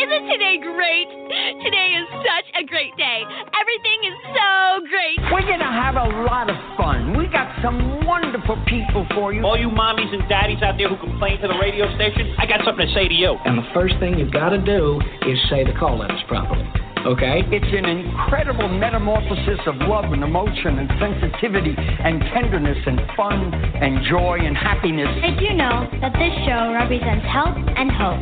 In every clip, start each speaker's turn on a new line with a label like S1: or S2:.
S1: Isn't today great? Today is such a great day. Everything is so great.
S2: We're going to have a lot of fun. We got some wonderful people for you.
S3: All you mommies and daddies out there who complain to the radio station, I got something to say to you.
S4: And the first thing you've got to do is say the call letters properly. Okay?
S2: It's an incredible metamorphosis of love and emotion and sensitivity and tenderness and fun and joy and happiness.
S5: Did you know that this show represents health and hope?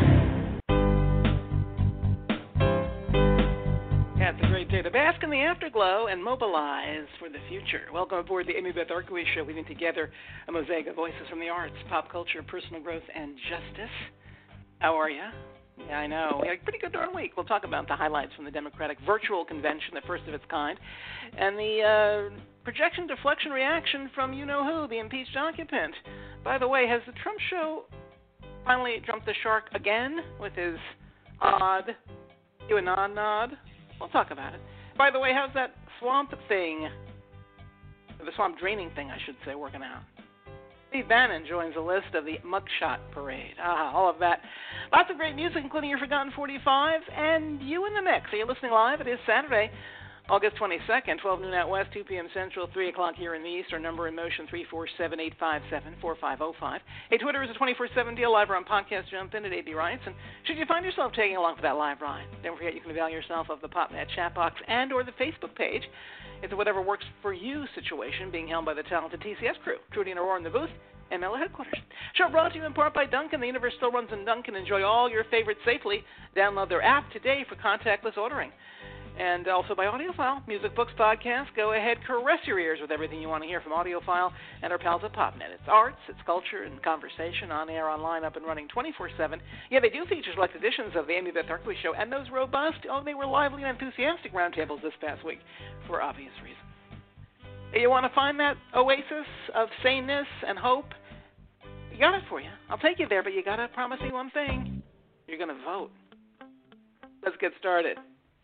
S6: Yeah, it's a great day to bask in the afterglow and mobilize for the future. Welcome aboard the Amy Beth Arkowitz Show, weaving together a mosaic of voices from the arts, pop culture, personal growth, and justice. How are you? Yeah, I know. We had a pretty good darn week. We'll talk about the highlights from the Democratic Virtual Convention, the first of its kind, and the projection, deflection, reaction from you-know-who, the impeached occupant. By the way, has the Trump show finally jumped the shark again with his odd QAnon nod? We'll talk about it. By the way, how's that swamp thing, the swamp draining thing, I should say, working out? Steve Bannon joins the list of the Mugshot Parade. All of that. Lots of great music, including your Forgotten 45, and you in the mix. Are you listening live? It is Saturday, August 22nd, 12 noon out west, 2 p.m. Central, 3 o'clock here in the east. Our number in motion, 347-857-4505. Hey, Twitter is a 24/7 deal. Live on podcast. Jump in at AB Rights. And should you find yourself tagging along for that live ride, don't forget you can avail yourself of the PopNet chat box and or the Facebook page. It's a whatever works for you situation being held by the talented TCS crew. Trudy and Aurora in the booth and Miller headquarters. Show brought to you in part by Dunkin'. The universe still runs in Dunkin'. Enjoy all your favorites safely. Download their app today for contactless ordering. And also by AudioFile, music, books, podcasts. Go ahead, caress your ears with everything you want to hear from AudioFile and our pals at PopNet. It's arts, it's culture, and conversation on air, online, up and running 24/7. Yeah, they do feature select editions of the Amy Beth Arkowitz Show and those robust, they were lively and enthusiastic roundtables this past week for obvious reasons. You want to find that oasis of saneness and hope? You got it for you. I'll take you there, but you got to promise me one thing. You're going to vote. Let's get started.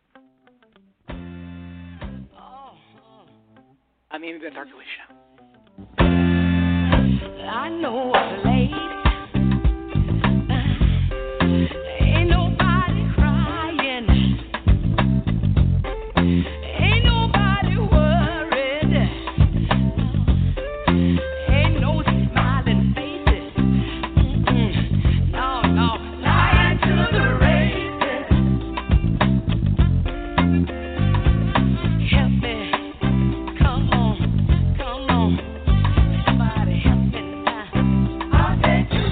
S6: I'm Amy Beth Arkowitz Show.
S7: I know what's late. Ain't nobody crying. Ain't nobody worried. Ain't no smiling faces. No, no, lying to the races. Help me. Come on, somebody help me now. I'll take you.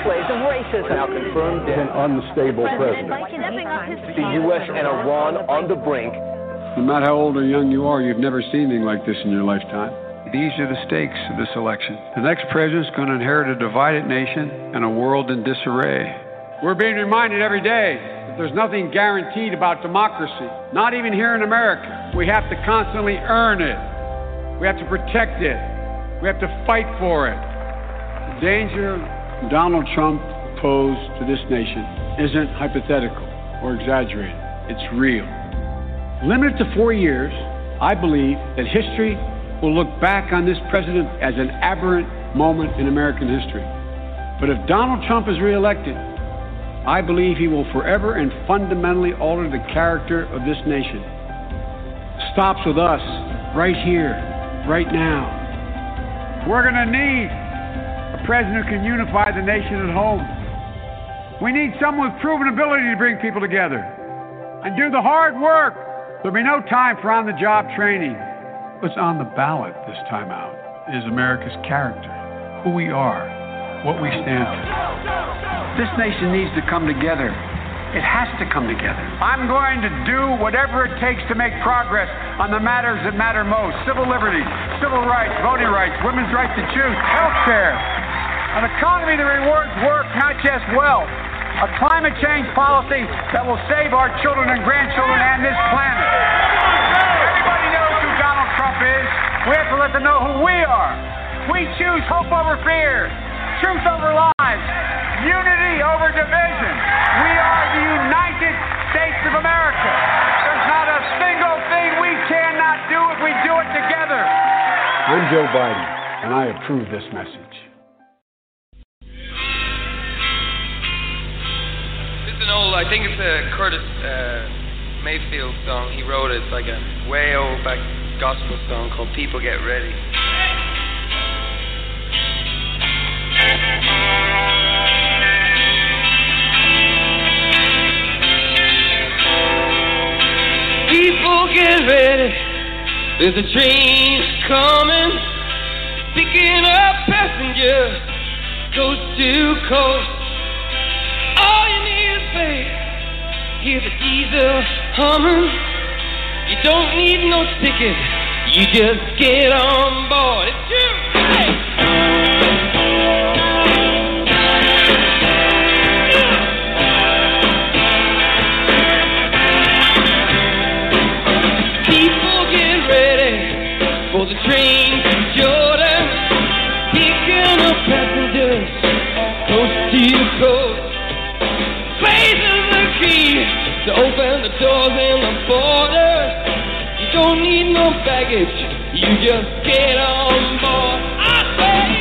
S8: displays of racism.
S9: Now confirmed an unstable president.
S8: The U.S. and Iran on the brink.
S10: No matter how old or young you are, you've never seen anything like this in your lifetime.
S11: These are the stakes of this election. The next president's going to inherit a divided nation and a world in disarray.
S10: We're being reminded every day that there's nothing guaranteed about democracy, not even here in America. We have to constantly earn it. We have to protect it. We have to fight for it. The danger Donald Trump posed to this nation isn't hypothetical or exaggerated. It's real. Limited to 4 years, I believe that history will look back on this president as an aberrant moment in American history. But if Donald Trump is reelected, I believe he will forever and fundamentally alter the character of this nation. Stops with us, right here, right now.
S11: We're going to need a president who can unify the nation at home. We need someone with proven ability to bring people together and do the hard work. There'll be no time for on-the-job training. What's on the ballot this time out is America's character, who we are, what we stand for. This nation needs to come together. It has to come together. I'm going to do whatever it takes to make progress on the matters that matter most. Civil liberties, civil rights, voting rights, women's right to choose, health care, an economy that rewards work, not just wealth. A climate change policy that will save our children and grandchildren and this planet. Everybody knows who Donald Trump is. We have to let them know who we are. We choose hope over fear, truth over lies, unity over division. We are the United States of America. There's not a single thing we cannot do if we do it together.
S10: I'm Joe Biden, and I approve this message.
S12: I think it's a Curtis Mayfield song. He wrote it. It's like a way old back gospel song called People Get Ready.
S7: People get ready. There's a train coming, picking up passengers, coast to coast. All you need is faith. Hear the diesel humming. You don't need no ticket. You just get on board. It's true. Hey. People get ready for the train to Jordan, picking up passengers, coast to coast. Faith is the key to open the doors and the borders. You don't need no baggage, you just get on board. I say,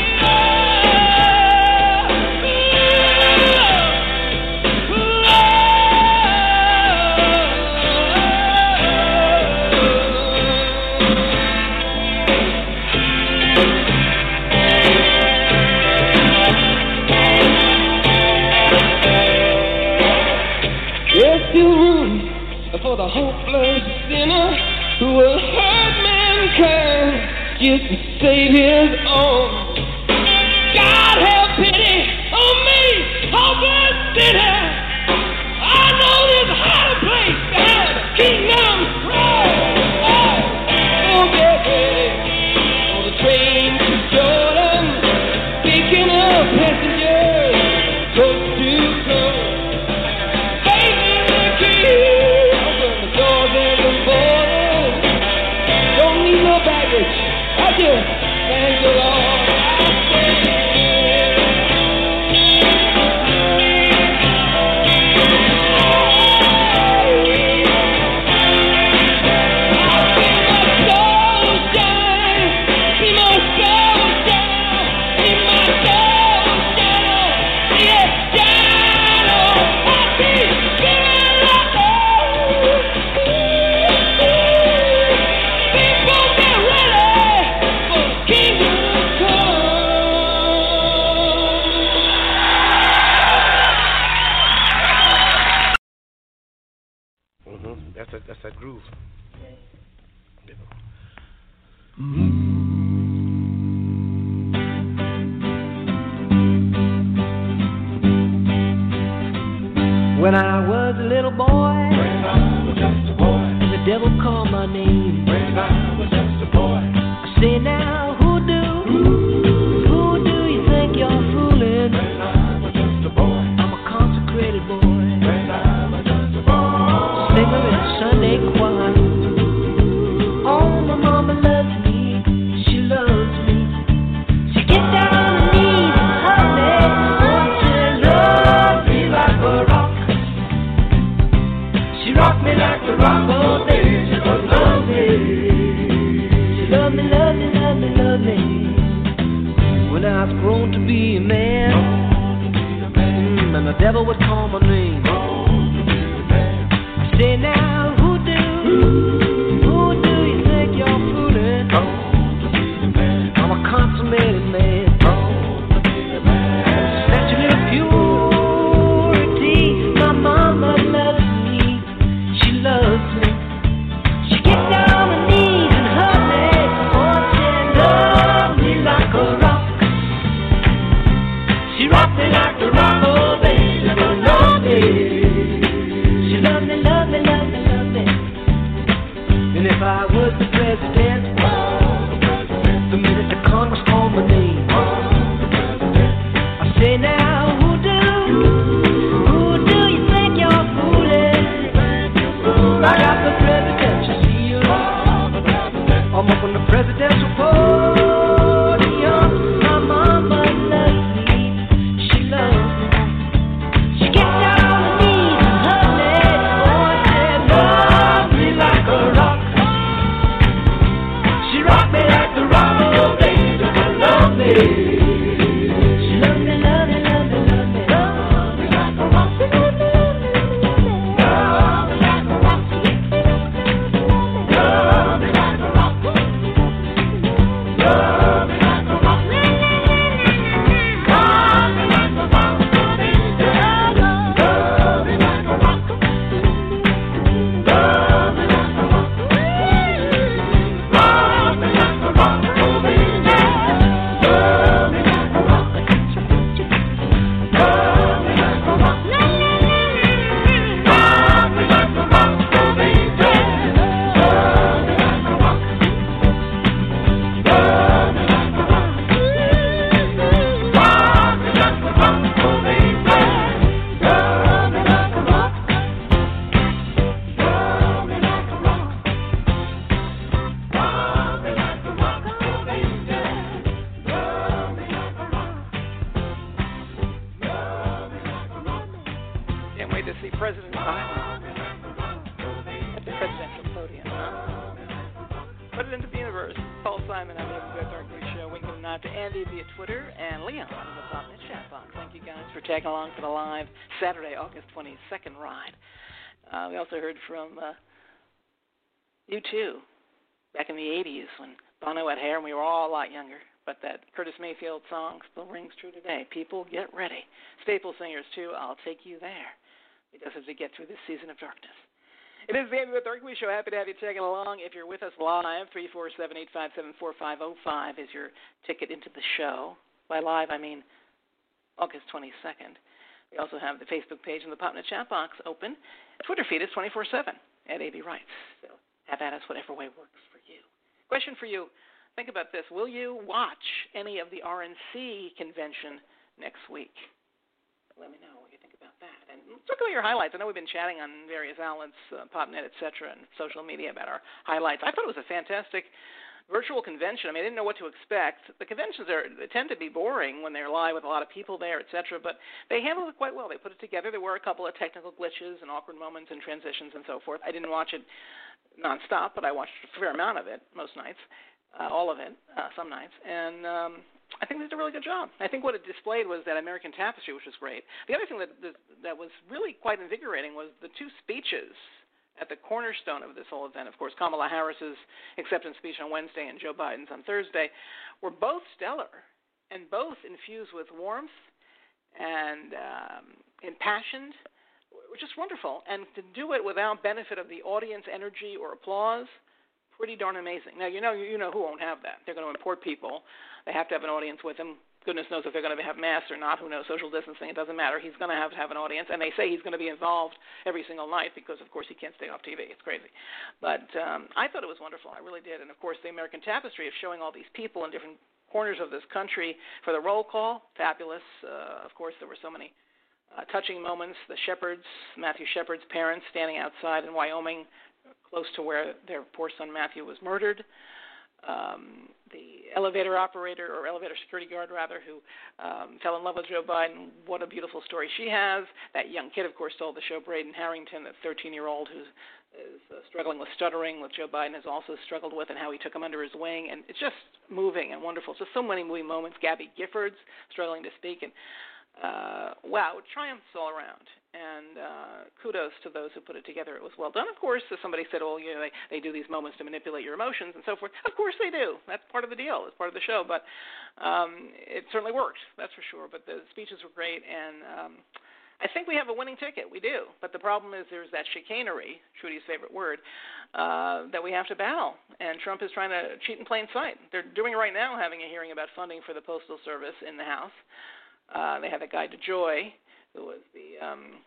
S7: there's still room for the hopeless sinner who will hurt mankind just to save his own. God have pity on me, hopeless sinner. I know there's a higher place to have the kingdom throne. Oh, get ready for the train to Jordan, picking up passengers, coast to coast. I just thank the Lord.
S13: That's that groove.
S7: my name. When I was just a boy. I say now, who do you think you're fooling? When I was just a boy. I'm a consecrated boy. When I was just a boy. Singer in a Sunday choir. Oh, my mama loves me. She loves me. She gets down on her knees and hugs me. Oh, she loves me like a rock. She rocked me like a rock all day. She loved me. She loved me, loved me, loved me, loved me. When I was grown to be a man, and the devil would call my name. I say now, who do you think you're fooling? I'm a consummated man. Statue of purity. My mama loves me. She loves me. She gets down on her knees and hugs me. Oh, she loves me like a rock. She rocked me like a rock. Oh, baby, she loved me. She loved me, loved me, loved me, loved me. And if I was the president, the minute the Congress called my name, I say now, who do you think you're fooling? I got the presidential seal. I'm up on the presidential podium. My mama loves me. She loves me. She gets down on her knees and hugs me. Oh, she loves me like a rock. She rocked me like the rock. Oh, baby, she loves me. She loves me, love me, love me, love me. Love me like a rock. Love me like a rock. Love me like a rock. Love me like a rock. Love me like a rock. Love me like a rock. Baby, love me like a rock. Love me like a rock. Love me like a rock. Oh, baby, love me like a rock. Love me like a rock. Love me like a rock. Oh, baby, love me like a rock. Love me like a rock. Rock me like a rock. Oh, baby, love me like a rock. Love me like a rock. Rock me like a rock. Oh, baby, love me like a rock. Love me like a rock.
S6: Can't wait to see President Biden at the presidential podium. Put it into the universe. Paul Simon on the Everybody Darkly Show. Winking a nod to Andy via Twitter and Leon on the .NET chat box. Thank you guys for tagging along for the live Saturday, August 22nd ride. We also heard from U2 back in the 80s when Bono had hair and we were all a lot younger. But that Curtis Mayfield song still rings true today. People, get ready. Staple Singers, too. I'll take you there. It does as we get through this season of darkness. It is the Andy with Darkly Show. Happy to have you tagging along. If you're with us live, 347-857-4505 is your ticket into the show. By live, I mean August 22nd. We also have the Facebook page and the PopNet chat box open. Twitter feed is 24/7 at AB Rights. So have at us whatever way works for you. Question for you. Think about this. Will you watch any of the RNC convention next week? Let me know what you think about that. And let's talk about your highlights. I know we've been chatting on various outlets, PopNet, et cetera, and social media about our highlights. I thought it was a fantastic virtual convention. I mean, I didn't know what to expect. The conventions tend to be boring when they're live with a lot of people there, et cetera, but they handled it quite well. They put it together. There were a couple of technical glitches and awkward moments and transitions and so forth. I didn't watch it nonstop, but I watched a fair amount of it most nights, all of it, some nights, and I think they did a really good job. I think what it displayed was that American tapestry, which was great. The other thing that was really quite invigorating was the two speeches at the cornerstone of this whole event. Of course, Kamala Harris's acceptance speech on Wednesday and Joe Biden's on Thursday were both stellar and both infused with warmth and impassioned, which is wonderful. And to do it without benefit of the audience energy or applause, pretty darn amazing. Now, you know who won't have that. They're going to import people. They have to have an audience with them. goodness knows if they're going to have masks or not. Who knows? Social distancing, it doesn't matter. He's going to have an audience, and they say he's going to be involved every single night because, of course, he can't stay off TV. It's crazy. But I thought it was wonderful. I really did. And, of course, the American Tapestry of showing all these people in different corners of this country for the roll call, fabulous. Of course, there were so many touching moments. The Shepherds, Matthew Shepard's parents, standing outside in Wyoming, close to where their poor son Matthew was murdered. The elevator operator, or elevator security guard, rather, who fell in love with Joe Biden. What a beautiful story she has. That young kid, of course, stole the show, Braden Harrington, that 13-year-old who is struggling with stuttering, what Joe Biden has also struggled with, and how he took him under his wing. And it's just moving and wonderful. Just so many moving moments. Gabby Giffords struggling to speak. And wow, triumphs all around. And kudos to those who put it together. It was well done. Of course, as somebody said, oh, you know, they do these moments to manipulate your emotions and so forth. Of course they do. That's part of the deal. It's part of the show. But it certainly worked, that's for sure. But the speeches were great, and I think we have a winning ticket. We do. But the problem is there's that chicanery, Trudy's favorite word, that we have to battle. And Trump is trying to cheat in plain sight. They're doing it right now, having a hearing about funding for the Postal Service in the House. They had a guy, DeJoy, who was the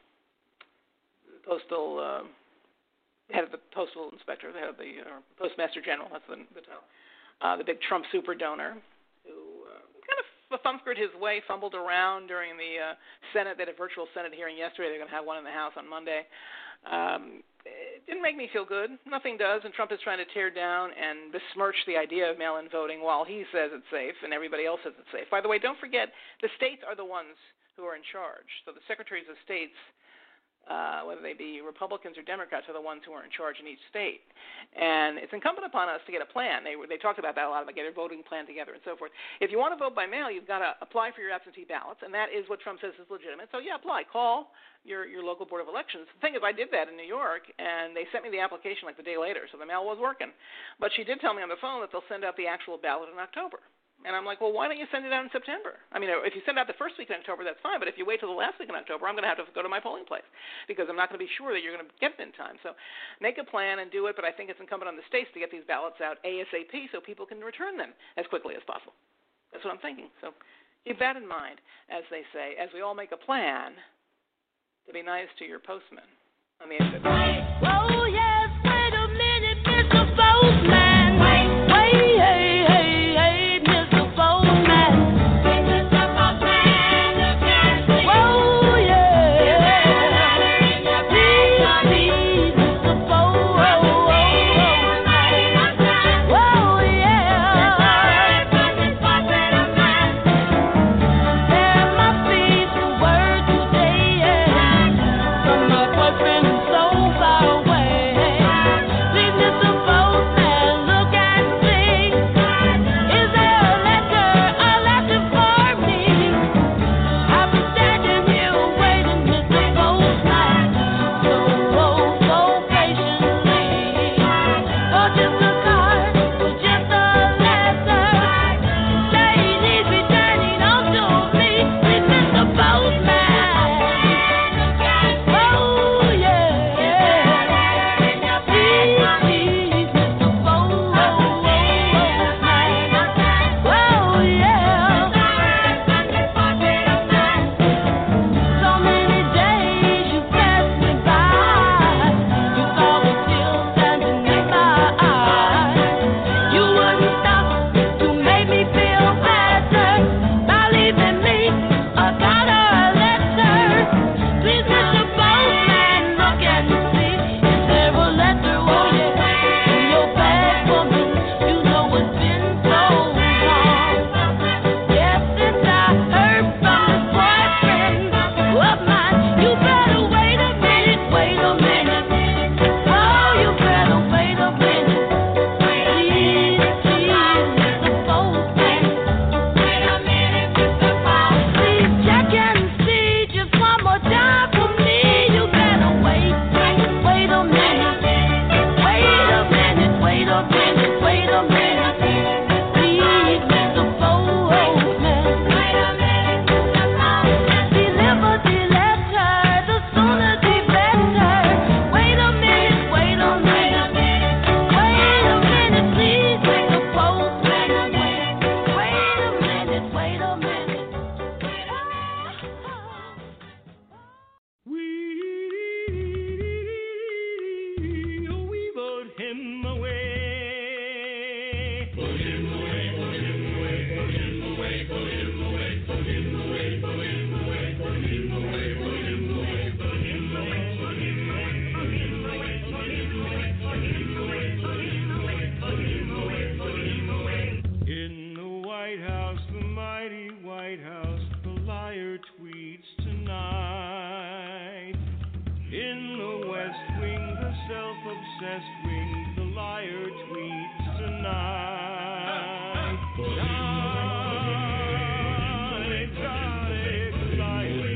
S6: postal head of the postal inspector, the head of the postmaster general. That's the title. The big Trump super donor, who kind of funkered his way, fumbled around during the Senate. They had a virtual Senate hearing yesterday. They're going to have one in the House on Monday. It didn't make me feel good. Nothing does, and Trump is trying to tear down and besmirch the idea of mail-in voting while he says it's safe and everybody else says it's safe. By the way, don't forget, the states are the ones who are in charge. So the secretaries of states, whether they be Republicans or Democrats, are the ones who are in charge in each state. And it's incumbent upon us to get a plan. They talked about that a lot, about getting a voting plan together and so forth. If you want to vote by mail, you've got to apply for your absentee ballots, and that is what Trump says is legitimate. So, yeah, apply. Call your local Board of Elections. The thing is, I did that in New York, and they sent me the application like the day later, so the mail was working. But she did tell me on the phone that they'll send out the actual ballot in October. And I'm like, well, why don't you send it out in September? I mean, if you send it out the first week in October, that's fine. But if you wait till the last week in October, I'm going to have to go to my polling place because I'm not going to be sure that you're going to get it in time. So make a plan and do it. But I think it's incumbent on the states to get these ballots out ASAP so people can return them as quickly as possible. That's what I'm thinking. So keep that in mind, as they say, as we all make a plan to be nice to your postman on the exit.
S7: Oh, yes, wait a minute, Mr. Postman. Wait, hey, hey, hey, Mr. Postman. Mr. Postman, look at me. Whoa, yeah. Please, Mr. Postman. Whoa, yeah. There must be some word today, yeah. From my boyfriend who's so far away.
S13: recessed wing, the liar tweets tonight. Exotic liar.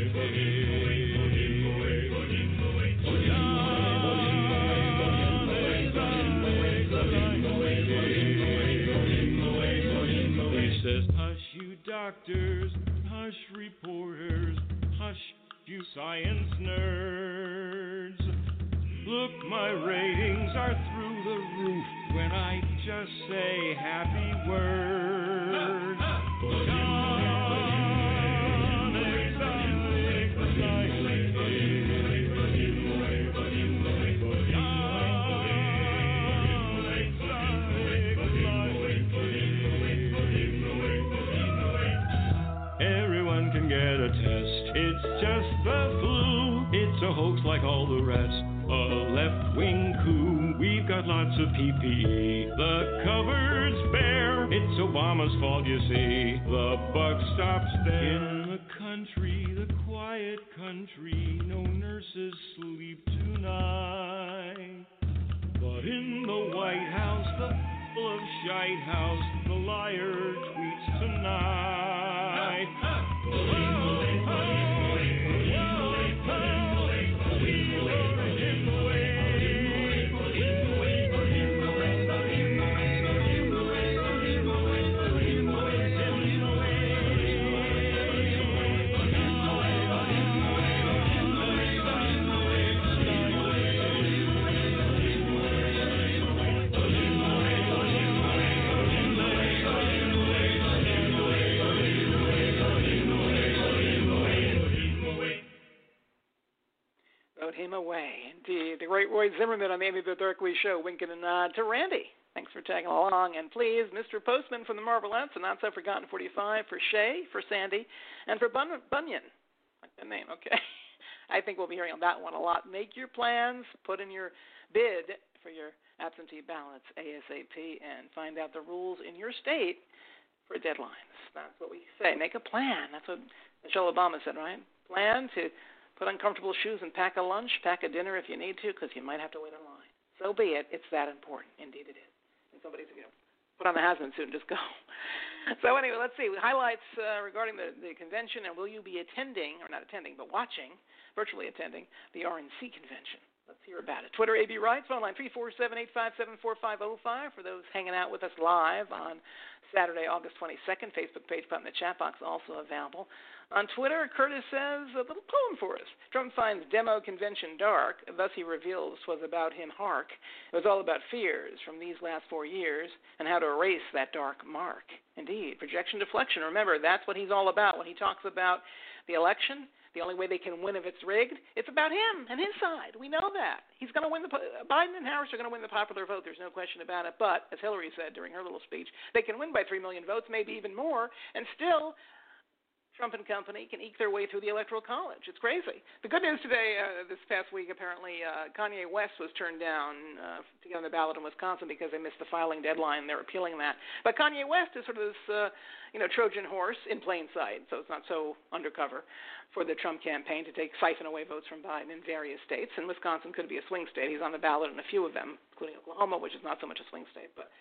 S13: He says, hush you doctors, hush reporters, hush you science nerds. Look, my ratings are through the roof when I just say happy words. Everyone can get a test, it's just the flu. It's a hoax like all the rest. A left-wing coup. We've got lots of PPE. The cupboard's bare. It's Obama's fault, you see. The buck stops there. In the country, the quiet country, no nurses sleep tonight. But in the White House, the full of shite house, the liar tweets tonight.
S6: Him away. Indeed. The great Roy Zimmerman on the Andy the Darkly Show, winking a nod to Randy. Thanks for tagging along. And please, Mr. Postman from the Marvelettes, and Not So Forgotten 45, for Shay, for Sandy, and for Bunyan. Like that name, okay. I think we'll be hearing on that one a lot. Make your plans, put in your bid for your absentee ballots ASAP, and find out the rules in your state for deadlines. That's what we say. Make a plan. That's what Michelle Obama said, right? Plan to put on comfortable shoes and pack a lunch, pack a dinner if you need to, because you might have to wait in line. So be it. It's that important. Indeed it is. And somebody's going to put on the hazmat suit and just go. So anyway, let's see. Highlights regarding the convention, and will you be attending, or not attending, but watching, virtually attending, the RNC convention? Let's hear about it. Twitter, AB Wrights, phone line 347-857-4505 for those hanging out with us live on Saturday, August 22nd. Facebook page, button in the chat box, also available. On Twitter, Curtis says a little poem for us. Trump finds demo convention dark, thus he reveals 'twas about him hark. It was all about fears from these last 4 years and how to erase that dark mark. Indeed, projection deflection. Remember, that's what he's all about when he talks about the election. The only way they can win if it's rigged, it's about him and his side. We know that. He's going to win. Biden and Harris are going to win the popular vote. There's no question about it. But, as Hillary said during her little speech, they can win by 3 million votes, maybe even more, and still Trump and company can eke their way through the Electoral College. It's crazy. The good news today, this past week, apparently, Kanye West was turned down to get on the ballot in Wisconsin because they missed the filing deadline. They're appealing that. But Kanye West is sort of this, Trojan horse in plain sight, so it's not so undercover for the Trump campaign to siphon away votes from Biden in various states. And Wisconsin could be a swing state. He's on the ballot in a few of them, including Oklahoma, which is not so much a swing state. But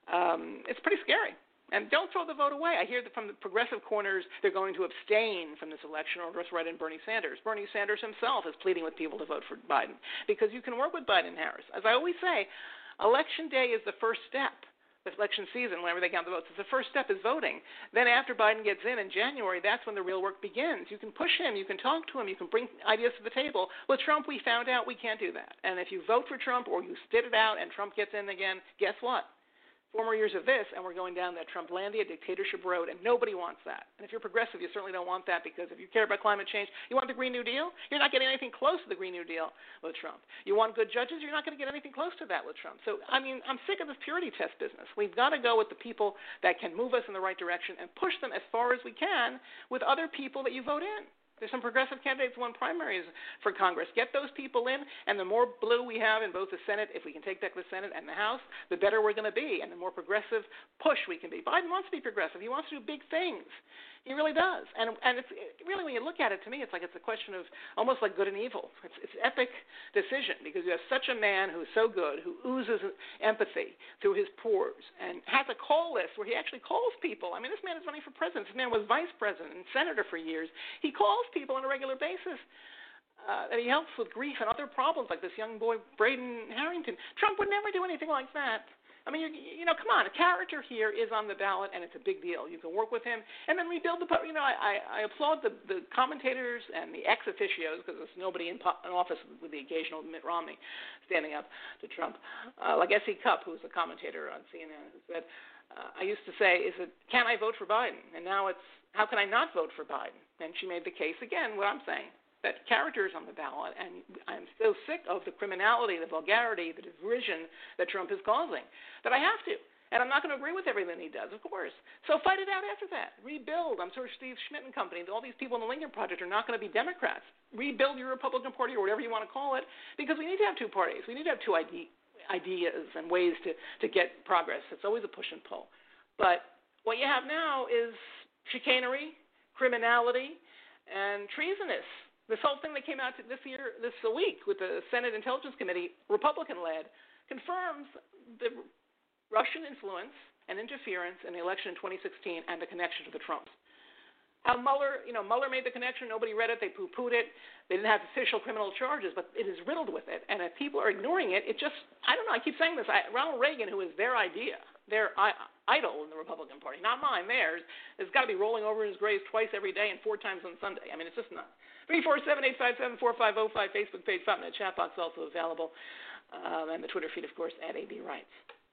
S6: it's pretty scary. And don't throw the vote away. I hear that from the progressive corners they're going to abstain from this election or just write in Bernie Sanders. Bernie Sanders himself is pleading with people to vote for Biden because you can work with Biden and Harris. As I always say, Election Day is the first step. The election season, whenever they count the votes, the first step is voting. Then after Biden gets in January, that's when the real work begins. You can push him. You can talk to him. You can bring ideas to the table. With Trump, we found out we can't do that. And if you vote for Trump or you spit it out and Trump gets in again, guess what? 4 more years of this, and we're going down that Trumplandia dictatorship road, and nobody wants that. And if you're progressive, you certainly don't want that because if you care about climate change, you want the Green New Deal, you're not getting anything close to the Green New Deal with Trump. You want good judges, you're not going to get anything close to that with Trump. So, I'm sick of this purity test business. We've got to go with the people that can move us in the right direction and push them as far as we can with other people that you vote in. There's some progressive candidates who won primaries for Congress. Get those people in, and the more blue we have in both the Senate, if we can take back the Senate and the House, the better we're going to be, and the more progressive push we can be. Biden wants to be progressive. He wants to do big things. He really does. And it's really, when you look at it, to me, it's like it's a question of almost like good and evil. It's an epic decision because you have such a man who's so good, who oozes empathy through his pores and has a call list where he actually calls people. I mean, this man is running for president. This man was vice president and senator for years. He calls people on a regular basis. And he helps with grief and other problems like this young boy, Braden Harrington. Trump would never do anything like that. I mean, come on. A character here is on the ballot, and it's a big deal. You can work with him and then rebuild the. I applaud the commentators and the ex officios because there's nobody in office with the occasional Mitt Romney standing up to Trump, like S.E. Cupp, who's a commentator on CNN, who said, "I used to say, can I vote for Biden? And now it's, how can I not vote for Biden?" And she made the case again. What I'm saying. That character is on the ballot, and I'm so sick of the criminality, the vulgarity, the derision that Trump is causing that I have to. And I'm not going to agree with everything he does, of course. So fight it out after that. Rebuild. I'm sure Steve Schmidt and company, all these people in the Lincoln Project are not going to be Democrats. Rebuild your Republican Party or whatever you want to call it, because we need to have two parties. We need to have two ideas and ways to get progress. It's always a push and pull. But what you have now is chicanery, criminality, and treasonous. This whole thing that came out this week with the Senate Intelligence Committee, Republican-led, confirms the Russian influence and interference in the election in 2016 and the connection to the Trumps. How Mueller made the connection. Nobody read it. They poo-pooed it. They didn't have official criminal charges, but it is riddled with it. And if people are ignoring it, I don't know. I keep saying this. Ronald Reagan, who is their idea, their idol in the Republican Party, not mine, theirs, has got to be rolling over in his grave twice every day and 4 times on Sunday. I mean, it's just nuts. 347-857-4505, Facebook page, .net chat box also available, and the Twitter feed, of course, at AB Rights.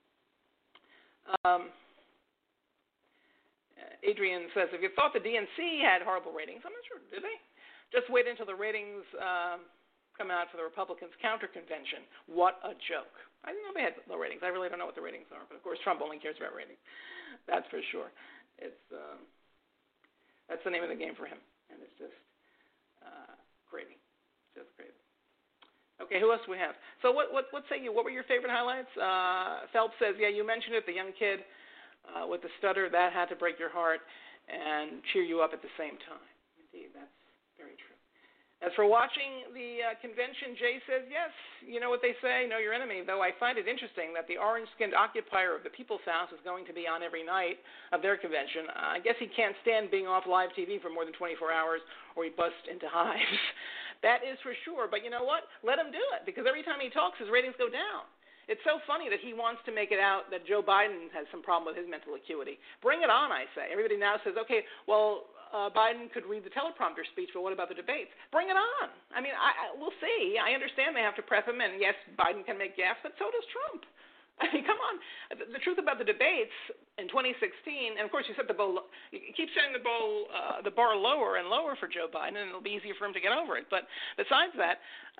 S6: Adrian says, if you thought the DNC had horrible ratings, I'm not sure, did they? Just wait until the ratings come out for the Republicans' counter-convention. What a joke. I didn't know they had low ratings. I really don't know what the ratings are, but of course Trump only cares about ratings. That's for sure. It's that's the name of the game for him, and it's just crazy. Just crazy. Okay, who else do we have? So what say you? What were your favorite highlights? Phelps says, yeah, you mentioned it, the young kid with the stutter, that had to break your heart and cheer you up at the same time. Indeed, that's very true. As for watching the convention, Jay says, yes, you know what they say, know your enemy, though I find it interesting that the orange-skinned occupier of the People's House is going to be on every night of their convention. I guess he can't stand being off live TV for more than 24 hours or he busts into hives. That is for sure, but you know what? Let him do it, because every time he talks, his ratings go down. It's so funny that he wants to make it out that Joe Biden has some problem with his mental acuity. Bring it on, I say. Everybody now says, okay, well, Biden could read the teleprompter speech, but what about the debates? Bring it on. I mean, we'll see. I understand they have to prep him, and yes, Biden can make gaffes, but so does Trump. I mean, come on. The truth about the debates in 2016, and of course you set the bar, you keep setting the bar lower and lower for Joe Biden, and it'll be easier for him to get over it. But besides that,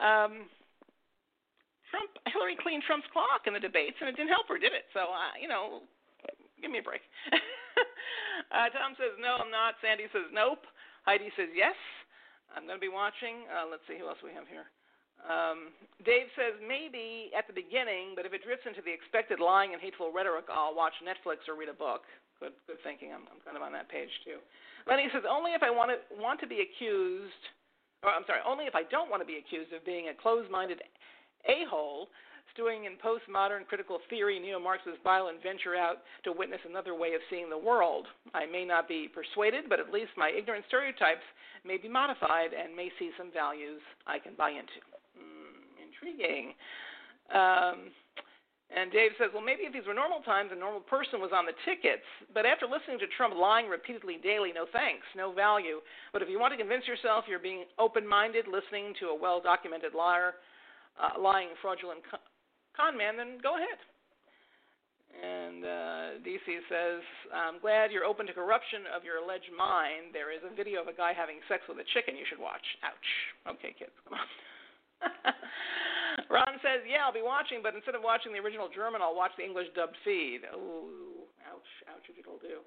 S6: Hillary cleaned Trump's clock in the debates, and it didn't help her, did it? So, give me a break. Tom says, no, I'm not. Sandy says, nope. Heidi says, yes. I'm going to be watching. Let's see who else we have here. Dave says, maybe at the beginning, but if it drifts into the expected lying and hateful rhetoric, I'll watch Netflix or read a book. Good thinking. I'm kind of on that page, too. Lenny says, only if I want to be accused, or I'm sorry, only if I don't want to be accused of being a closed-minded a-hole, stewing in postmodern critical theory, neo-Marxist bile, and venture out to witness another way of seeing the world. I may not be persuaded, but at least my ignorant stereotypes may be modified and may see some values I can buy into. Intriguing. And Dave says, well, maybe if these were normal times, a normal person was on the tickets, but after listening to Trump lying repeatedly daily, no thanks, no value. But if you want to convince yourself you're being open-minded, listening to a well-documented liar, lying, fraudulent con man, then go ahead. And DC says, I'm glad you're open to corruption of your alleged mind. There is a video of a guy having sex with a chicken you should watch. Ouch. Okay, kids, come on. Ron says, yeah, I'll be watching, but instead of watching the original German, I'll watch the English dubbed feed. Ooh, ouch, it'll do.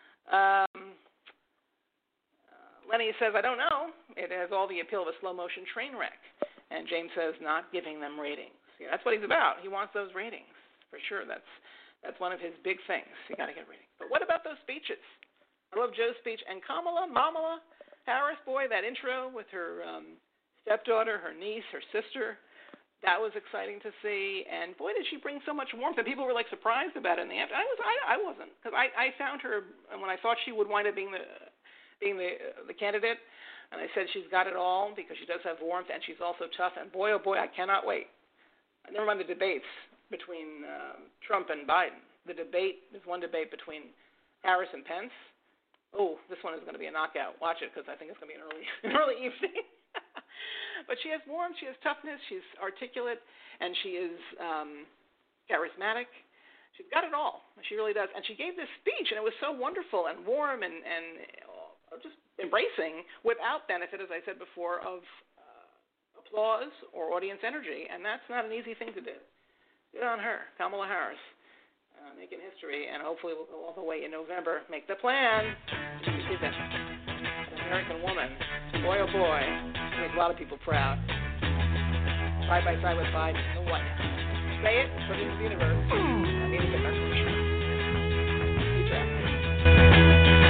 S6: Lenny says, I don't know. It has all the appeal of a slow-motion train wreck. And James says, not giving them ratings. Yeah, that's what he's about. He wants those ratings, for sure. That's one of his big things. You got to get ratings. But what about those speeches? I love Joe's speech. And Kamala Harris, boy, that intro with her stepdaughter, her niece, her sister, that was exciting to see. And boy, did she bring so much warmth. And people were like surprised about it in the end. I wasn't, because I found her, and when I thought she would wind up being the candidate, and I said she's got it all because she does have warmth and she's also tough. And boy, oh boy, I cannot wait. Never mind the debates between Trump and Biden. There's one debate between Harris and Pence. Oh, this one is going to be a knockout. Watch it, because I think it's going to be an early evening. But she has warmth, she has toughness, she's articulate, and she is charismatic. She's got it all. She really does. And she gave this speech, and it was so wonderful and warm and just embracing, without benefit, as I said before, of applause or audience energy. And that's not an easy thing to do. Good on her, Kamala Harris. Making history, and hopefully we'll go all the way in November. Make the plan. You see that? An American woman. Boy, oh boy. Make a lot of people proud. Side by side with Biden in the White House. Say it, put it in the universe. I need to get back to the show. Keep track.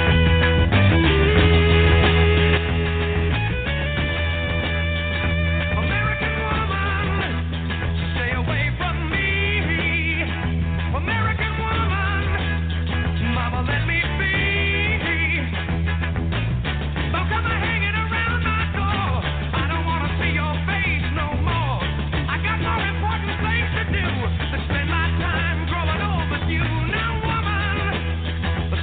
S7: Spend my time growing old with you. Now, woman,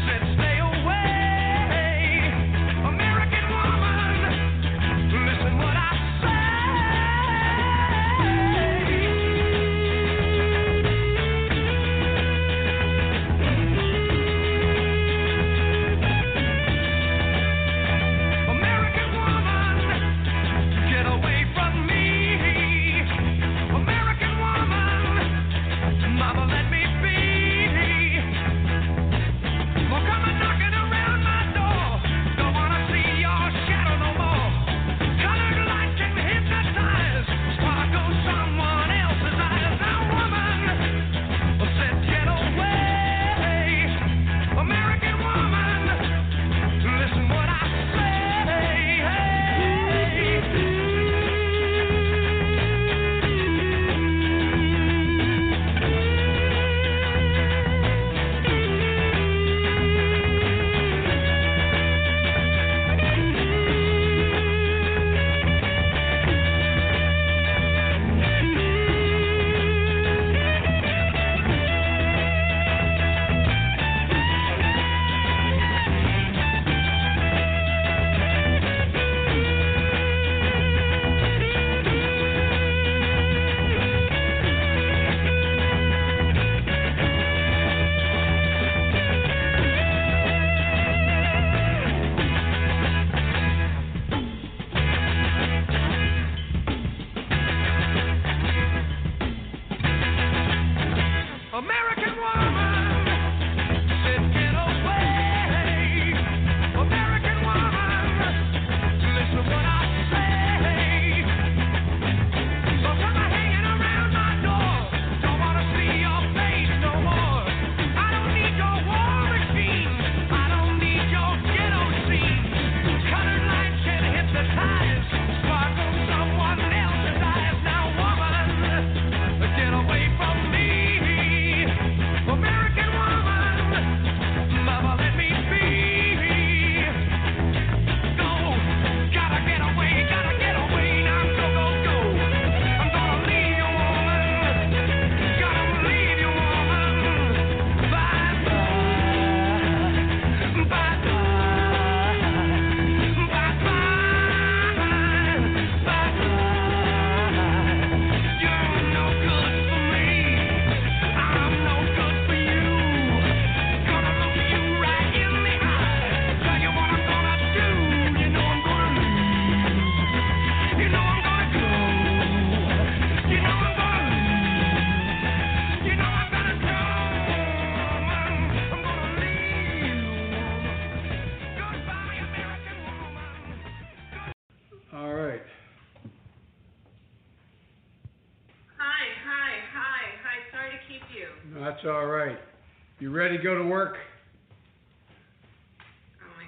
S10: That's all right. You ready to go to work?
S14: Oh,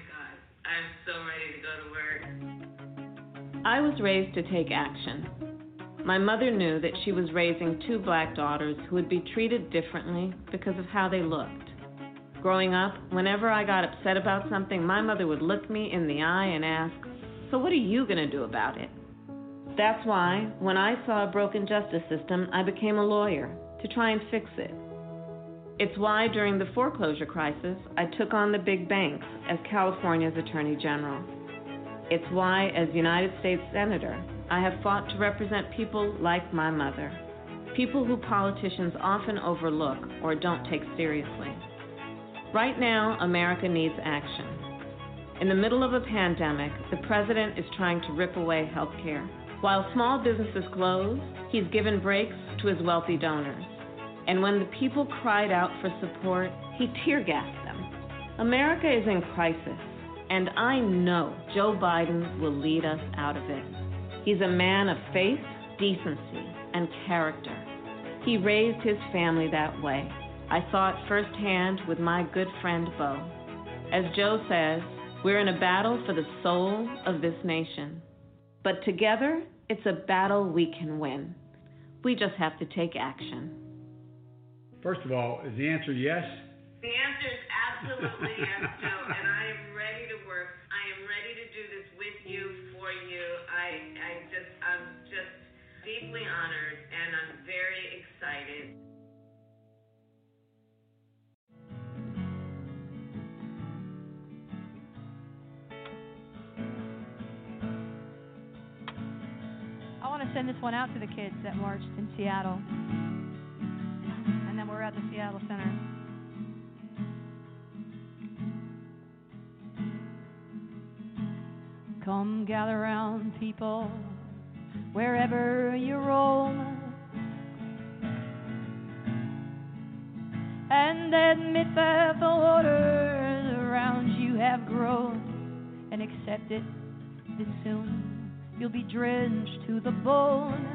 S14: to go to work.
S15: I was raised to take action. My mother knew that she was raising 2 black daughters who would be treated differently because of how they looked. Growing up, whenever I got upset about something, my mother would look me in the eye and ask, "So what are you going to do about it?" That's why, when I saw a broken justice system, I became a lawyer to try and fix it. It's why, during the foreclosure crisis, I took on the big banks as California's Attorney General. It's why, as United States Senator, I have fought to represent people like my mother, people who politicians often overlook or don't take seriously. Right now, America needs action. In the middle of a pandemic, the president is trying to rip away health care. While small businesses close, he's given breaks to his wealthy donors. And when the people cried out for support, he tear-gassed them. America is in crisis, and I know Joe Biden will lead us out of it. He's a man of faith, decency, and character. He raised his family that way. I saw it firsthand with my good friend Bo. As Joe says, we're in a battle for the soul of this nation. But together, it's a battle we can win. We just have to take action.
S11: First of all, is the answer yes?
S14: The answer is absolutely yes, Joe, and I am ready to work. I am ready to do this with you, for you. I'm just deeply honored, and I'm very excited.
S16: I want to send this one out to the kids that marched in Seattle. And then we're at the Seattle Center. Come gather round, people, wherever you roam, and admit that the waters around you have grown, and accept it that soon you'll be drenched to the bone.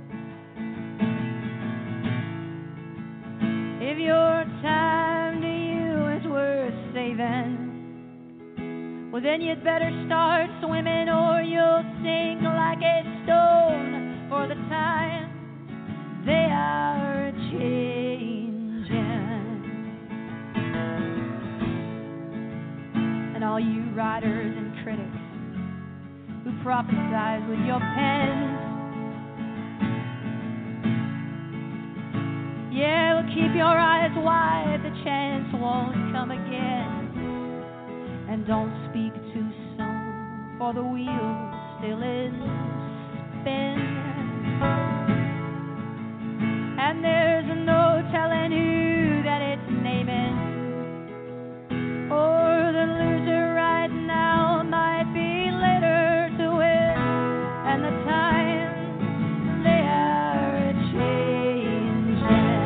S16: If your time to you is worth saving, well then you'd better start swimming or you'll sink like a stone, for the times they are changing. And all you writers and critics who prophesize with your pens, yeah, well, keep your eyes wide, the chance won't come again. And don't speak too soon, for the wheel still is spinning. And there's no telling who that it's naming, or the loser right now might be later to win. And the times, they are changing.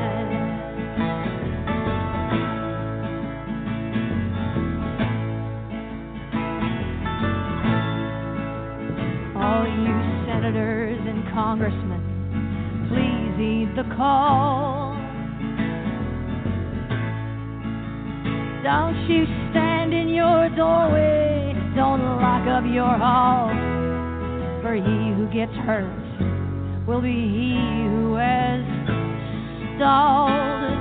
S16: All you senators and congressmen, please heed the call. Don't you stand in your doorway, don't lock up your hall, for he who gets hurt will be he who has stalled.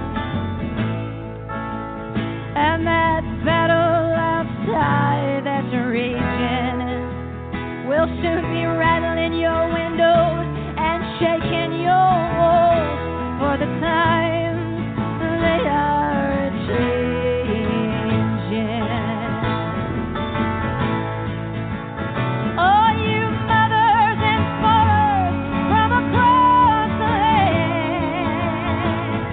S16: And that battle outside that's raging will soon be rattling your windows and shaking your walls, for the times they are changing. Oh, you mothers and fathers from across the land,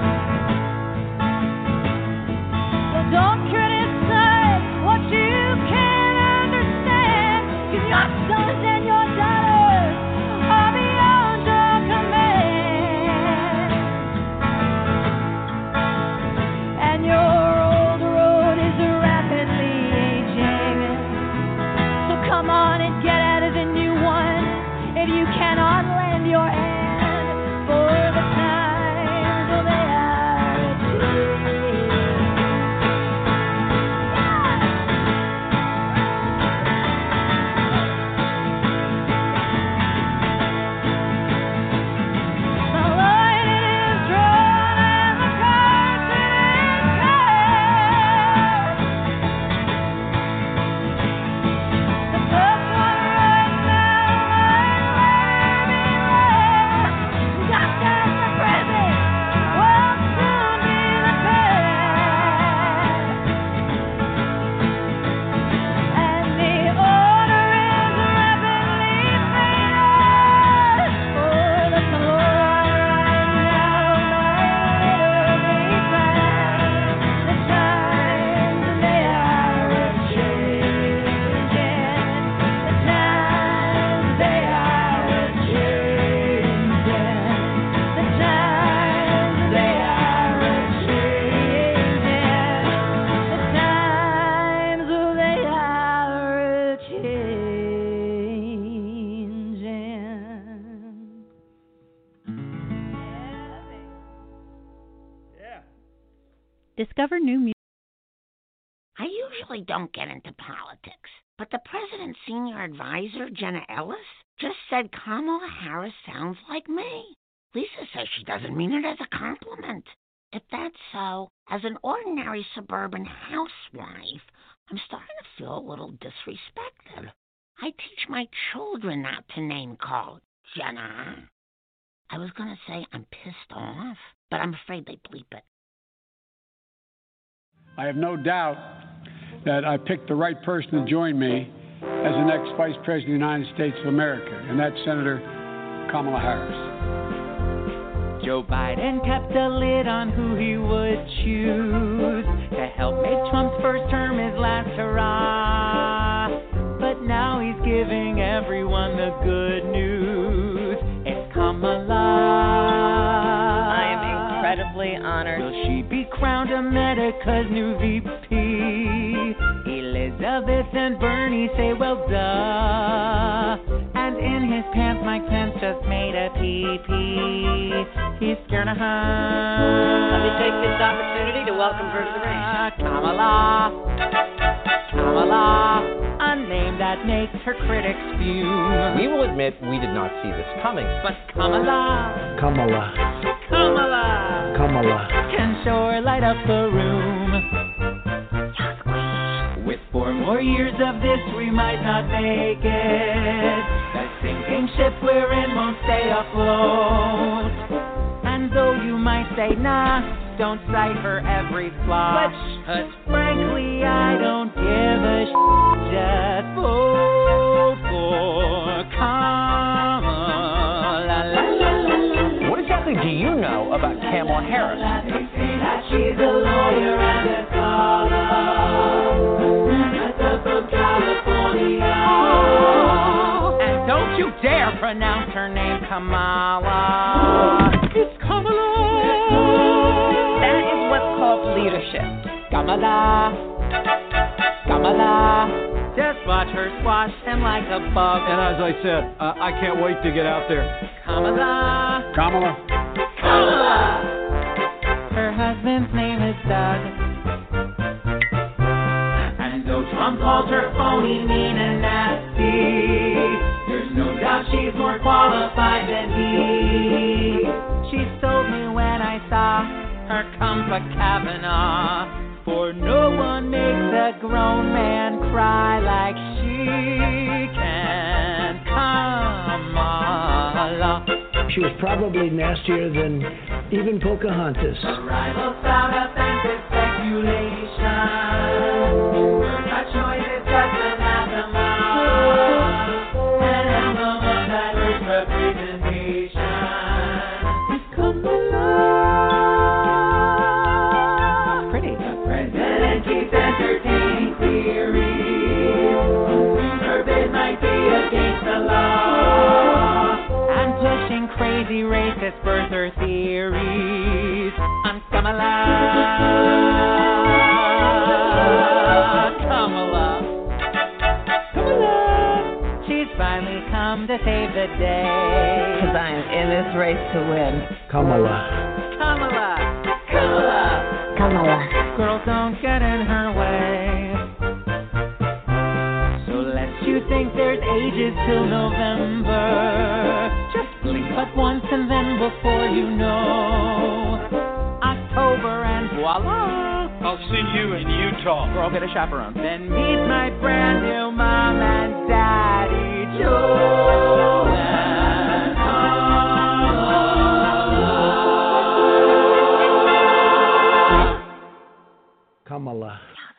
S16: well, don't criticize what you can't understand, 'cause your sons and your daughters are beyond your command. And your old road is rapidly aging, so come on and get out of the new one if you cannot lend your hand, for the times they are changing.
S17: Discover new music.
S18: I usually don't get into politics, but the president's senior advisor, Jenna Ellis, just said Kamala Harris sounds like me. Lisa says she doesn't mean it as a compliment. If that's so, as an ordinary suburban housewife, I'm starting to feel a little disrespected. I teach my children not to name call Jenna. I was going to say I'm pissed off, but I'm afraid they bleep it.
S10: I have no doubt that I picked the right person to join me as the next Vice President of the United States of America, and that's Senator Kamala Harris.
S19: Joe Biden kept a lid on who he would choose to help make Trump's first term his last hurrah. But now he's giving everyone the good news. It's Kamala.
S20: I am incredibly honored.
S19: Will she be crowned America's new VP? Elizabeth and Bernie say, well, duh. And in his pants, Mike Pence just made a pee-pee. He's scared of her.
S20: Let me take this opportunity to welcome her to the race.
S19: Kamala. Kamala. A name that makes her critics fume.
S8: We will admit we did not see this coming.
S19: But Kamala.
S4: Kamala.
S19: Kamala.
S4: Kamala.
S19: Can sure light up the room. With 4 more years of this, we might not make it. That sinking ship we're in won't stay afloat. And though you might say, nah, don't cite her every flaw. But frankly, I don't give a just vote for Kamala.
S8: What exactly do you know about Kamala Harris?
S19: They say that she's a lawyer and a scholar. From California. And don't you dare pronounce her name Kamala. It's Kamala.
S20: That is what's called leadership.
S19: Kamala. Kamala. Just watch her squash him like a bug.
S21: And as I said, I can't wait to get out there.
S19: Kamala.
S10: Kamala.
S19: Kamala. Her husband's name is Doug. Trump calls her phony, mean, and nasty. There's no doubt she's more qualified than he. She sold me when I saw her come for Kavanaugh. For no one makes a grown man cry like she can. Kamala.
S4: She was probably nastier than even Pocahontas.
S19: The rival's out offensive speculation. Choice is just anathema, an emblem of diverse representation. Kamala. Pretty. The president keeps entertaining theories. Her bid might be against the law. I'm pushing crazy racist birther theories. I'm Kamala. Kamala. She's finally come to save the day.
S20: 'Cause I'm in this race to win.
S4: Kamala.
S19: Kamala. Kamala.
S20: Kamala.
S19: Girls don't get in her way. So lest you think there's ages till November. Just blink but once and then before you know, October and voila.
S21: I'll see you in Utah.
S19: Or I'll get a chaperone. Then meet my brand new mom and daddy, Joe and
S4: Kamala.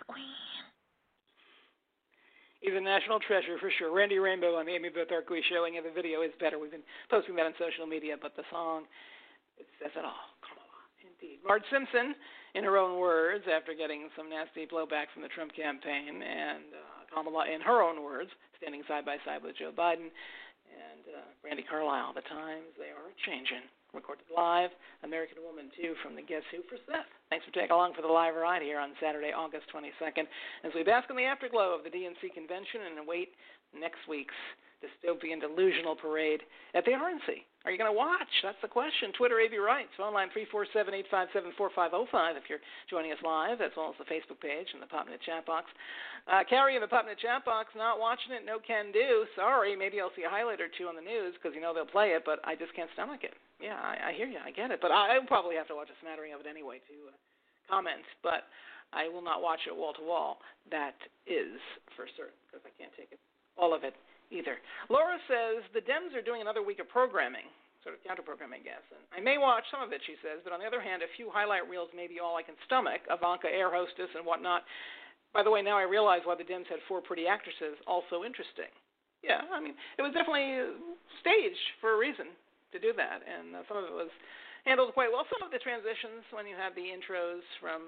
S6: He's a national treasure for sure. Randy Rainbow on the Amy Beth Arkley Show, and yeah, the video is better. We've been posting that on social media, but the song, it says it all. Kamala, indeed. Marge Simpson, in her own words, after getting some nasty blowback from the Trump campaign, and Kamala, in her own words, standing side by side with Joe Biden and Brandi Carlile. The times, they are changing. Recorded live, American Woman 2 from the Guess Who for Seth. Thanks for taking along for the live ride here on Saturday, August 22nd, as we bask in the afterglow of the DNC convention and await next week's dystopian, delusional parade at the RNC. Are you going to watch? That's the question. Twitter, A.B. Wrights. Phone line 347-857-4505 if you're joining us live, as well as the Facebook page and the PopNet chat box. Carrie in the PopNet chat box, not watching it, no can do. Sorry, maybe I'll see a highlight or two on the news because they'll play it, but I just can't stomach it. Yeah, I hear you. I get it. But I'll probably have to watch a smattering of it anyway to comment. But I will not watch it wall to wall. That is for certain because I can't take it, all of it. Either. Laura says, the Dems are doing another week of programming, sort of counter-programming, I guess. And I may watch some of it, she says, but on the other hand, a few highlight reels may be all I can stomach, Ivanka, air hostess, and whatnot. By the way, now I realize why the Dems had 4 pretty actresses, also interesting. Yeah, I mean, it was definitely staged for a reason to do that, and some of it was handled quite well. Some of the transitions, when you have the intros from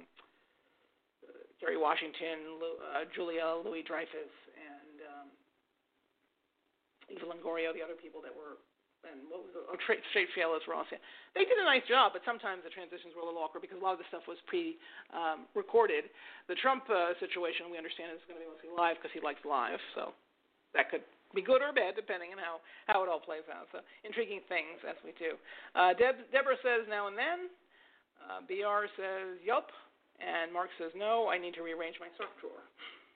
S6: Kerry Washington, Julia Louis-Dreyfus, and Eva Longoria, the other people that were, and what was it? Straight Fearless Ross. Yeah. They did a nice job, but sometimes the transitions were a little awkward because a lot of the stuff was pre-recorded. The Trump situation, we understand, is going to be mostly live because he likes live, so that could be good or bad depending on how it all plays out. So intriguing things, as we do. Deborah says now and then. BR says yup, and Mark says no, I need to rearrange my surf drawer.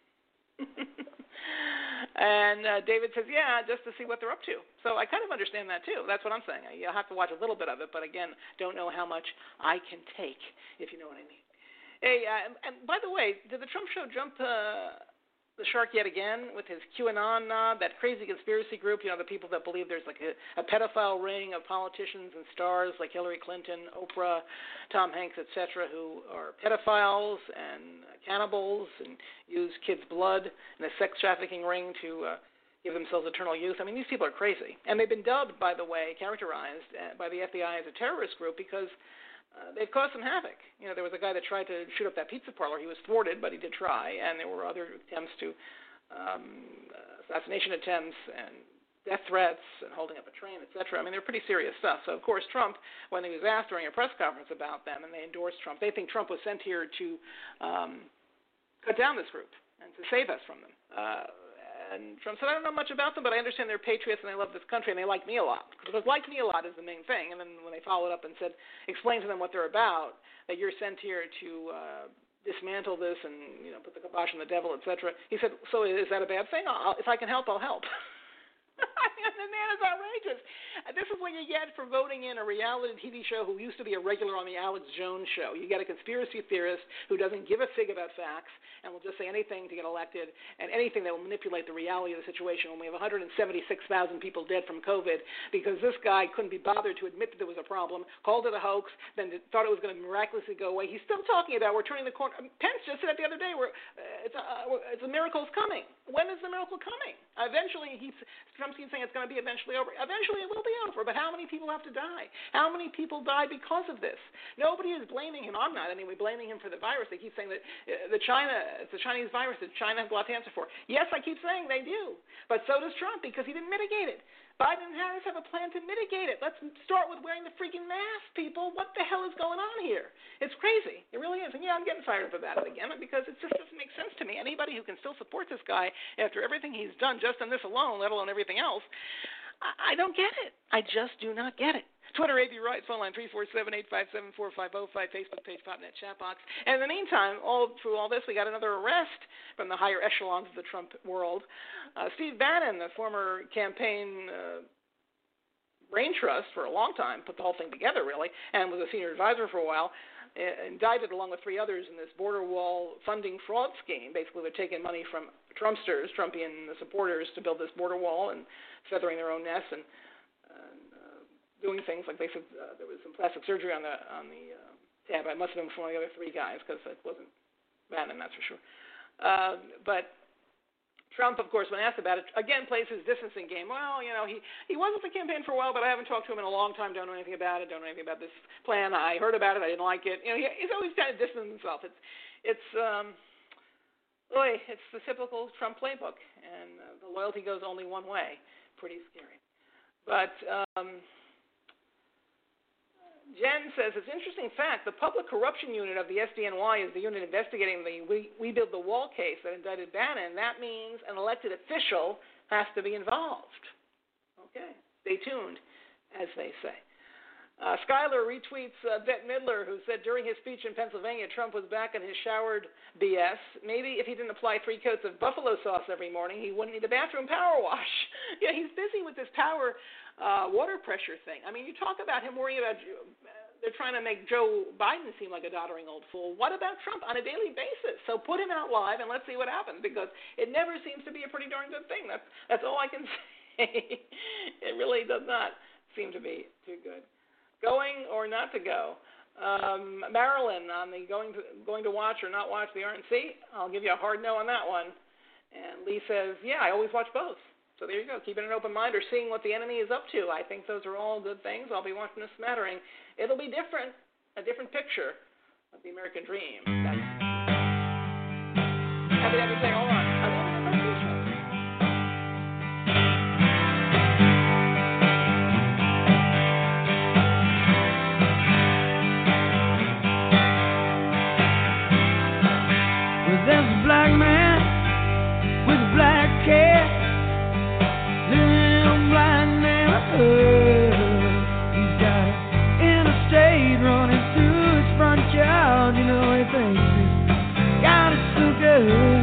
S6: And David says, yeah, just to see what they're up to. So I kind of understand that, too. That's what I'm saying. You'll have to watch a little bit of it, but, again, don't know how much I can take, if you know what I mean. Hey, and by the way, did the Trump show jump the shark yet again with his QAnon nod, that crazy conspiracy group, the people that believe there's like a pedophile ring of politicians and stars like Hillary Clinton, Oprah, Tom Hanks, etc., who are pedophiles and cannibals and use kids' blood in a sex trafficking ring to give themselves eternal youth. I mean, these people are crazy. And they've been dubbed, by the way, characterized by the FBI as a terrorist group because they've caused some havoc. There was a guy that tried to shoot up that pizza parlor. He was thwarted, but he did try. And there were other attempts to assassination attempts and death threats and holding up a train, etc. I mean, they're pretty serious stuff. So, of course, Trump, when he was asked during a press conference about them, and they endorsed Trump, they think Trump was sent here to cut down this group and to save us from them. And Trump said, I don't know much about them, but I understand they're patriots and they love this country and they like me a lot. Because like me a lot is the main thing. And then when they followed up and said, explain to them what they're about, that you're sent here to dismantle this and put the kibosh on the devil, etc. He said, so is that a bad thing? If I can help, I'll help. I mean, the man is outrageous. This is what you get for voting in a reality TV show who used to be a regular on the Alex Jones show. You get a conspiracy theorist who doesn't give a fig about facts and will just say anything to get elected and anything that will manipulate the reality of the situation when we have 176,000 people dead from COVID because this guy couldn't be bothered to admit that there was a problem, called it a hoax, then thought it was going to miraculously go away. He's still talking about we're turning the corner. Pence just said the other day it's a miracle's coming. When is the miracle coming? Eventually, Trump keeps saying it's going to be eventually over. Eventually, it will be over, but how many people have to die? How many people die because of this? Nobody is blaming him. I'm not anyway blaming him for the virus. They keep saying that it's the Chinese virus that China has a lot to answer for. Yes, I keep saying they do, but so does Trump because he didn't mitigate it. Biden and Harris have a plan to mitigate it. Let's start with wearing the freaking mask, people. What the hell is going on here? It's crazy. It really is. And, yeah, I'm getting fired up about it again because it just doesn't make sense to me. Anybody who can still support this guy after everything he's done just on this alone, let alone everything else, I don't get it. I just do not get it. Twitter, A.B. Wright, phone line 347-857-4505, Facebook page, PopNet chat box. And in the meantime, through all this, we got another arrest from the higher echelons of the Trump world. Steve Bannon, the former campaign brain trust for a long time, put the whole thing together, really, and was a senior advisor for a while, indicted along with 3 others in this border wall funding fraud scheme. Basically, they're taking money from Trumpsters, Trumpian supporters, to build this border wall and feathering their own nests and doing things like they said there was some plastic surgery on the tab. I must have been from one of the other 3 guys because it wasn't Bannon, that's for sure. But Trump, of course, when asked about it, again plays his distancing game. Well, he was at the campaign for a while, but I haven't talked to him in a long time. Don't know anything about it. Don't know anything about this plan. I heard about it. I didn't like it. He's always kind of distanced himself. It's the typical Trump playbook, and the loyalty goes only one way. Pretty scary. But Jen says, it's an interesting fact. The public corruption unit of the SDNY is the unit investigating the We Build the Wall case that indicted Bannon. That means an elected official has to be involved. Okay, stay tuned, as they say. Skylar retweets Bette Midler, who said during his speech in Pennsylvania, Trump was back in his showered BS. Maybe if he didn't apply 3 coats of buffalo sauce every morning, he wouldn't need a bathroom power wash. Yeah, he's busy with this power water pressure thing. I mean, you talk about him worrying about, they're trying to make Joe Biden seem like a doddering old fool. What about Trump on a daily basis? So put him out live and let's see what happens, because it never seems to be a pretty darn good thing. That's all I can say. It really does not seem to be too good. Going or not to go. Marilyn on the going to watch or not watch the RNC. I'll give you a hard no on that one. And Lee says, yeah, I always watch both. So there you go, keeping an open mind or seeing what the enemy is up to. I think those are all good things. I'll be watching this smattering. It'll be different, a different picture of the American dream. Happy to have you say, hold on.
S7: There's a black man with a black cat living in a black neighborhood. He's got an interstate running through his front yard. You know, he thinks he's got it so good.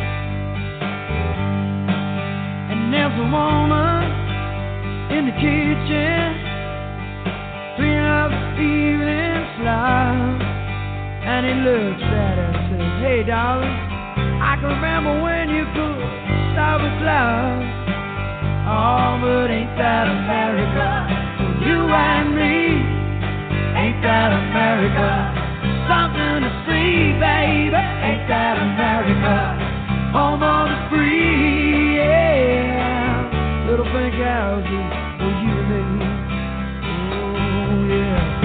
S7: And there's a woman in the kitchen cleaning up the evening slop. And he looks at her and says, hey, darling, I can remember when you could stop a cloud. Oh, but ain't that America? For you and me, ain't that America? Something to see, baby, ain't that America? Home of the free, yeah. Little pink houses for you and me. Oh, yeah.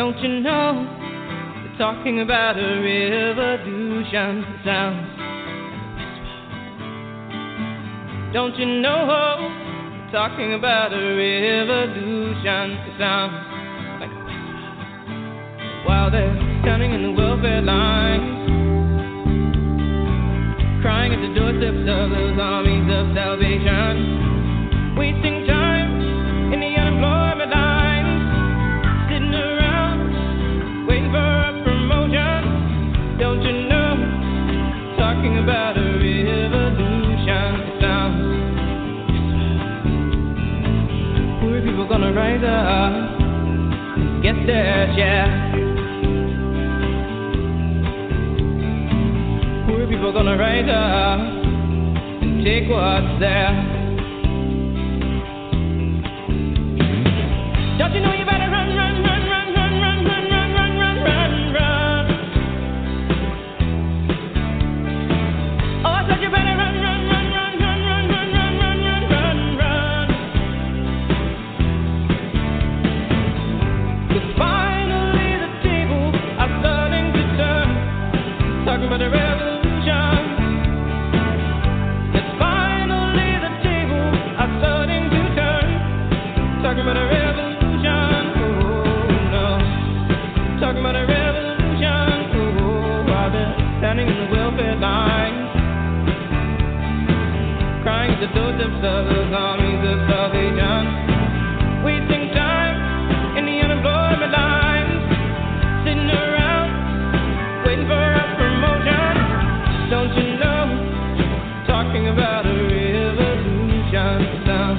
S19: Don't you know they're talking about a revolution? It sounds like a whisper. Don't you know they're talking about a revolution? It sounds like a whisper. While they're standing in the welfare lines, crying at the doorsteps of those armies of salvation, wasting time in the unemployment lines, sitting around waiting for a promotion. Don't you know, talking about a revolution? It sounds, poor people gonna rise up and get their share. Poor people gonna rise up and take what's there. Don't you know you better run, run, run, run, run, run, run, run, run, run, run, run. Oh, I said you better run, run, run, run, run, run, run, run, run, run, run, run. 'Cause finally the tables are starting to turn, talking about a revolution. 'Cause finally the tables are starting to turn, talking about a revolution. Talking about a revolution, while they're standing in the welfare lines, crying at the doorsteps of those armies of salvation, wasting time in the unemployment lines, sitting around waiting for a promotion. Don't you know, talking about a revolution sound.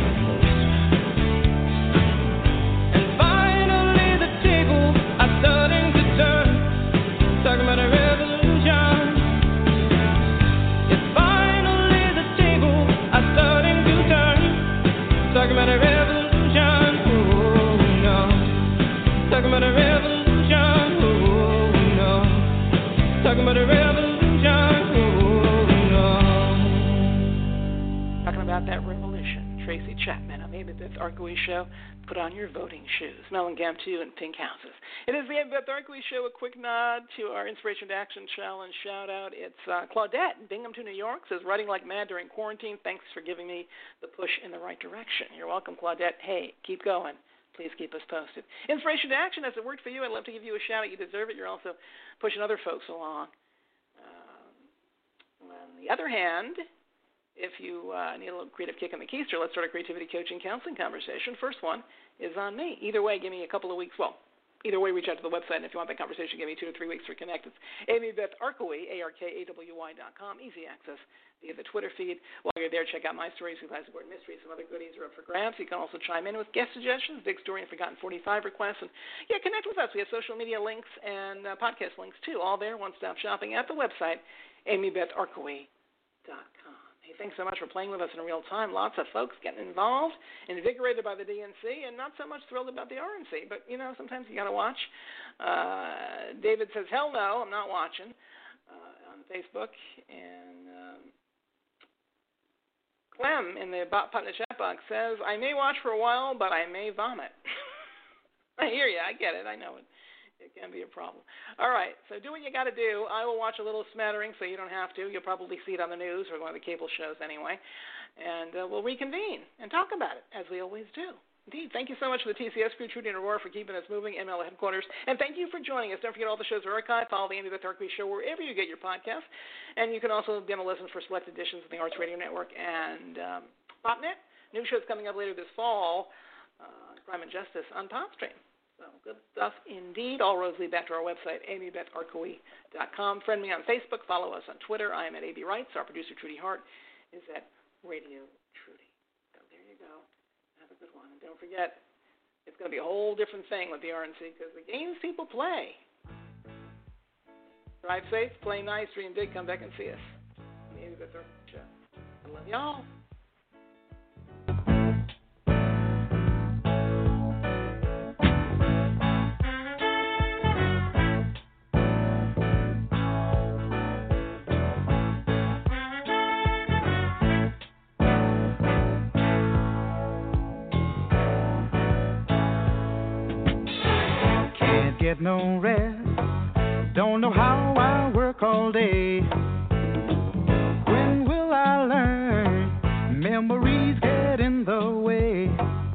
S19: Talking about a revolution. Yes, finally the tables are starting to turn. Talking about a revolution. Oh no. Talking about a revolution. Oh no. Talking about a revolution. Oh no.
S6: Talking about that revolution. Tracy Chapman on the Amy Beth Arkowicz Show. Put on your voting shoes. Mellencamp 2 and Pink Houses. It is the Amy Beth Arkowicz Show. A quick nod to our Inspiration to Action Challenge shout out. It's Claudette in Binghamton, New York, says, writing like mad during quarantine. Thanks for giving me the push in the right direction. You're welcome, Claudette. Hey, keep going. Please keep us posted. Inspiration to Action, has it worked for you? I'd love to give you a shout out. You deserve it. You're also pushing other folks along. On the other hand, if you need a little creative kick in the keister, let's start a creativity coaching counseling conversation. First one is on me. Either way, give me a couple of weeks. Well, either way, reach out to the website. And if you want that conversation, give me 2 to 3 weeks to connect. It's Amy Beth Arkowicz, ARKAWY.com. Easy access via the Twitter feed. While you're there, check out my stories, Guys Aboard Mysteries. Some other goodies are up for grabs. You can also chime in with guest suggestions, big story and forgotten 45 requests. And yeah, connect with us. We have social media links and podcast links too. All there, one-stop shopping at the website, AmyBethArkowicz.com. Hey, thanks so much for playing with us in real time. Lots of folks getting involved, invigorated by the DNC, and not so much thrilled about the RNC. But, you know, sometimes you got to watch. David says, hell no, I'm not watching on Facebook. And Clem in the Potnet chat box says, I may watch for a while, but I may vomit. I hear you. I get it. I know it. It can be a problem. All right, so do what you got to do. I will watch a little smattering, so you don't have to. You'll probably see it on the news or one of the cable shows anyway. And we'll reconvene and talk about it, as we always do. Indeed. Thank you so much to the TCS crew, Trudy and Aurora, for keeping us moving, ML headquarters. And thank you for joining us. Don't forget all the shows are archived. Follow the Amy Beth Arkowicz Show wherever you get your podcasts. And you can also demo listen for select editions of the Arts Radio Network and PopNet. New shows coming up later this fall, Crime and Justice on PopStream. So good stuff indeed. All roads lead back to our website, AmyBethArkowicz.com. Friend me on Facebook. Follow us on Twitter. I am at AB Wrights. Our producer, Trudy Hart, is at Radio Trudy. So there you go. Have a good one. And don't forget, it's going to be a whole different thing with the RNC because the games people play. Drive safe, play nice, dream big, come back and see us. The Amy Beth Arkowicz Show. I love y'all.
S19: get no rest. Don't know how I work all day. When will I learn? Memories get in the way.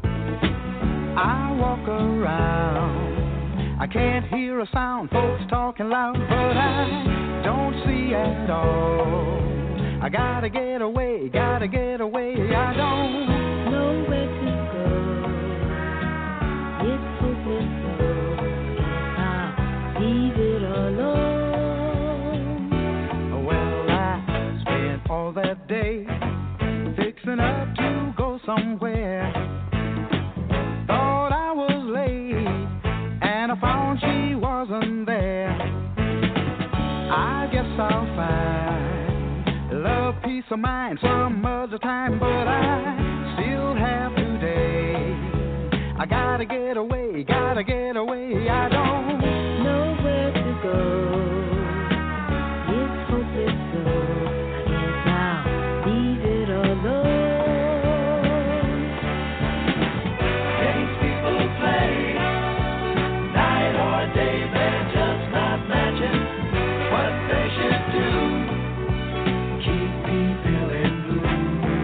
S19: I walk around, I can't hear a sound, folks talking loud, but I don't see at all. I gotta get away, I don't know where to go. It's hopeless, so I'll leave it alone. Well, I spent all that day fixing up to go somewhere. Thought I was late, and I found she wasn't there. I guess I'll find love, peace of mind some other time, but I still have today. I gotta get away, I don't know where to go. It's hopeless, so I guess I'll leave it alone. Games people play, night or day, they're just not matching what they should do. Keep me feeling blue.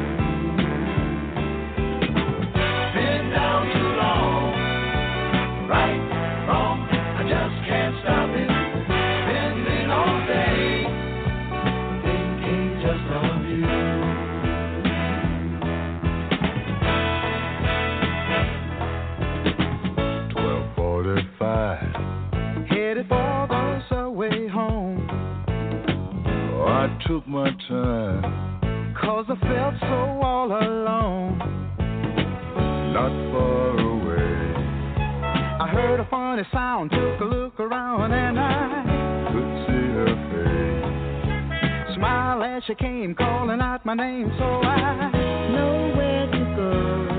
S19: Been down too long, right, wrong, I just can't stop it. Spending all day thinking just of you. 12:45, headed for the subway home.
S17: I took my time,
S19: 'Cause I felt so all alone.
S17: not far away.
S19: I heard a funny sound, took a look around, and I
S17: Could see her face.
S19: smiled as she came, calling out my name, so I know where to go.